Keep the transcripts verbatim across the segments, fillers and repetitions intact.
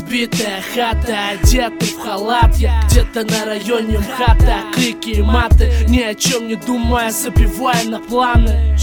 разбитая хата, одетый в халат я где-то на районе МХАТа. Крики и маты, ни о чем не думая, забивая на планы.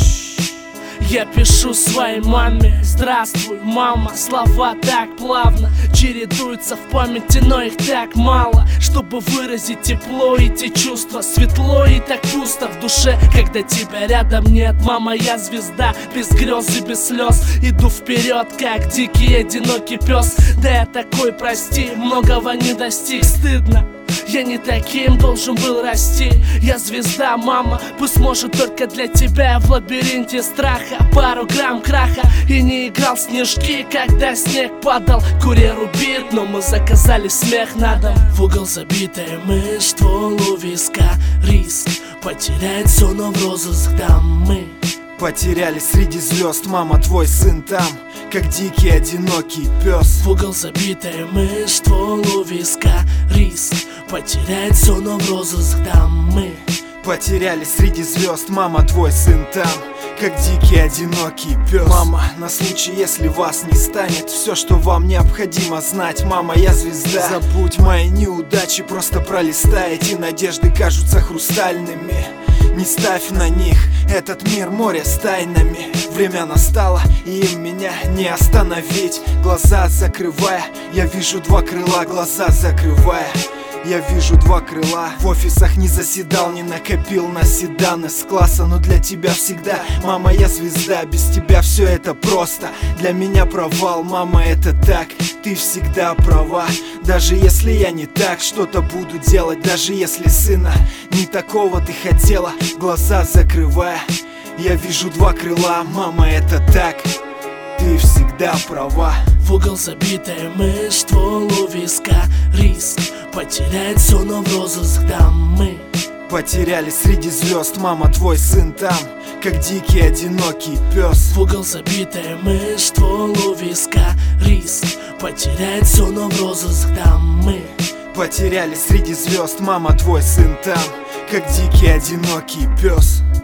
Я пишу своей маме: здравствуй, мама. Слова так плавно чередуются в памяти, но их так мало, чтобы выразить тепло и те чувства. Светло и так пусто в душе, когда тебя рядом нет. Мама, я звезда, без грез и без слез. Иду вперед, как дикий одинокий пес. Да я такой, прости, многого не достиг. Стыдно, я не таким должен был расти. Я звезда, мама, пусть может только для тебя. В лабиринте страха пару грамм краха. И не играл в снежки, когда снег падал. Курьер убит, но мы заказали смех на дом. В угол забитая мышь, ствол у виска. Риск потерять все, но в розыск дам мы. Потеряли среди звезд, мама, твой сын там, как дикий одинокий пес. В угол забитая мышь, ствол у виска. Риск потерять все, но в розыск дам мы. Потеряли среди звезд, мама, твой сын там, как дикий одинокий пес. Мама, на случай, если вас не станет, все, что вам необходимо знать. Мама, я звезда. Забудь мои неудачи, просто пролистай. Эти надежды кажутся хрустальными. Не ставь на них, этот мир море с тайнами. Время настало, и им меня не остановить. Глаза закрывая, я вижу два крыла. Глаза закрывая, я вижу два крыла. В офисах не заседал, не накопил на седан из класса, но для тебя всегда, мама, я звезда. Без тебя все это просто, для меня провал. Мама, это так, ты всегда права. Даже если я не так что-то буду делать, даже если сына не такого ты хотела. Глаза закрывая, я вижу два крыла. Мама, это так, ты всегда права. В угол забитая мышь, ствол у виска. Риск потерять все, но в розыск дам мы. Потеряли среди звезд, мама, твой сын там, как дикий одинокий пес. В угол забитая мышь, ствол у виска. Риск потерять все, но в розыск дам мы. Потеряли среди звезд, мама, твой сын там, как дикий одинокий пес.